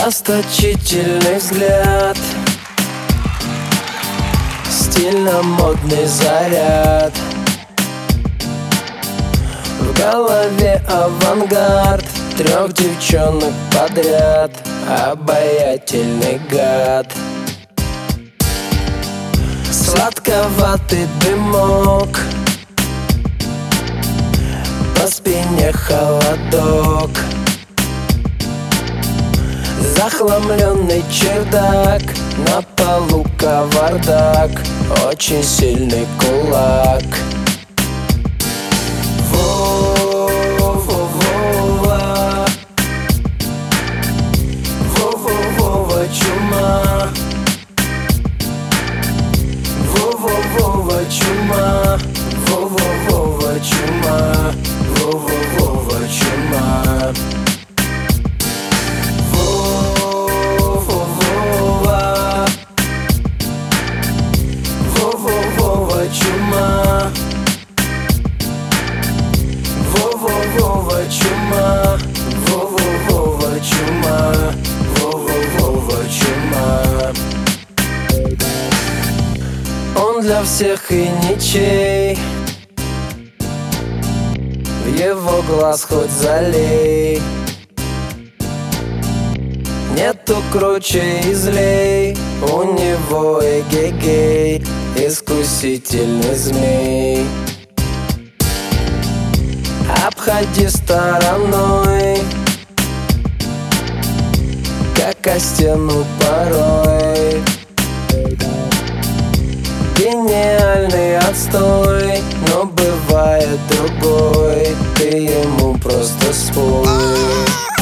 Расточительный взгляд, стильно-модный заряд, в голове авангард, 3 девчонок подряд, обаятельный гад. Сладковатый дымок, по спине холодок, захламленный чердак, на полу кавардак, очень сильный кулак. Вова, Вова чума, Вова чума, Вова чума, Вова чума. Вова чума, Вова чума, Вова чума, Вова чума. Он для всех и ничей, в его глаз хоть залей. Нету круче и злей, у него эгегей, искусительный змей. Обходи стороной, как о стену порой. Гениальный отстой, но бывает другой, ты ему просто спой.